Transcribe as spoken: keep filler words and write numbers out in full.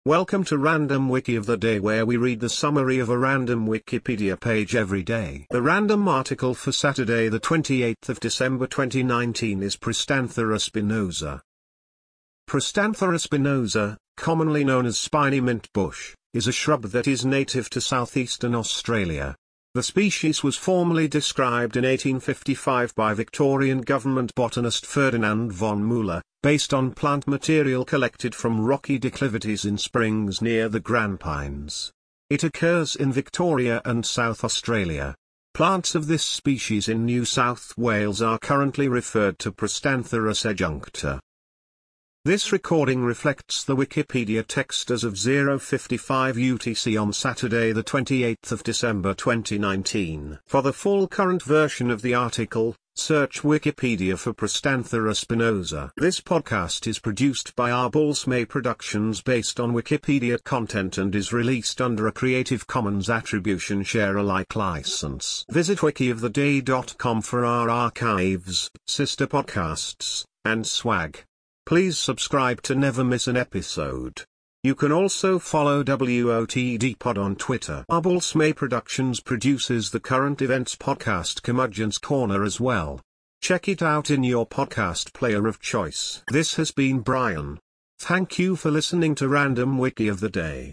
Welcome to Random Wiki of the Day, where we read the summary of a random Wikipedia page every day. The random article for Saturday the twenty-eighth of December twenty nineteen is Prostanthera spinosa. Prostanthera spinosa, commonly known as spiny mint bush, is a shrub that is native to southeastern Australia. The species was formally described in eighteen fifty-five by Victorian government botanist Ferdinand von Mueller, based on plant material collected from rocky declivities in springs near the Grampians. It occurs in Victoria and South Australia. Plants of this species in New South Wales are currently referred to Prostanthera sejuncta. This recording reflects the Wikipedia text as of zero fifty-five U T C on Saturday the twenty-eighth of December twenty nineteen. For the full current version of the article, search Wikipedia for Prostanthera spinosa. This podcast is produced by Arbals May Productions based on Wikipedia content and is released under a Creative Commons Attribution Share Alike license. Visit wiki of the day dot com for our archives, sister podcasts, and swag. Please subscribe to never miss an episode. You can also follow W O T D Pod on Twitter. Arbals May Productions produces the current events podcast Curmudgeon's Corner as well. Check it out in your podcast player of choice. This has been Brian. Thank you for listening to Random Wiki of the Day.